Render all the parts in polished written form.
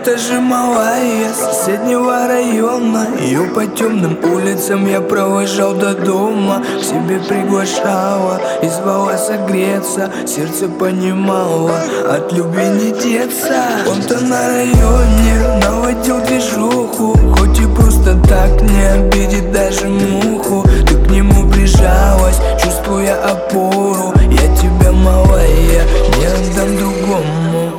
Это же малая соседнего района. Ее по темным улицам я провожал до дома. К себе приглашала и звала согреться. Сердце понимало, от любви не деться. Он-то на районе наводил движуху, хоть и просто так не обидит даже муху. Ты к нему прижалась, чувствуя опору. Я тебя, малая, не отдам другому.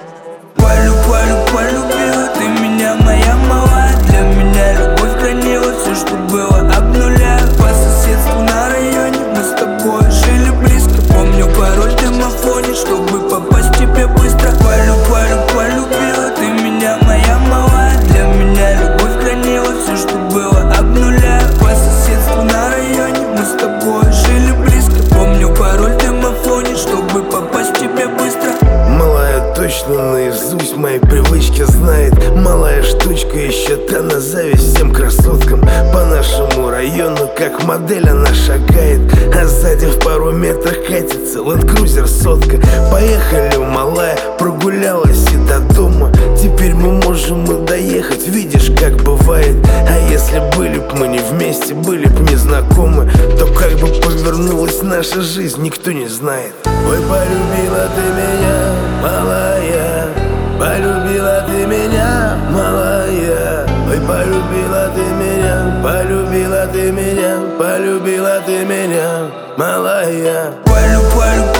Полюбила ты меня, моя малая. Для меня любовь хранила все, что было об нуля. По соседству на районе мы с тобой жили близко. Помню пароль в домофоне, чтобы попасть к тебе быстро. Полюбила ты меня, моя малая. Для меня любовь хранила все, что было об нуля. По соседству на районе мы с тобой жили близко. Помню пароль в домофоне, чтобы попасть к тебе быстро. Малая точно наизусть мои привычки знает. Малая штучка, еще та на зависть всем красоткам. По нашему району как модель она шагает, а сзади в пару метрах катится Land Cruiser сотка. Поехали, малая, прогулялась и до дома. Теперь мы можем и доехать, видишь, как бывает. А если были б мы не вместе, были б не знакомы, то как бы повернулась наша жизнь, никто не знает. Ой, полюбила ты меня, малая. Полюбила ты меня, малая. Ой, полюбила ты меня, полюбила ты меня, полюбила ты меня, малая.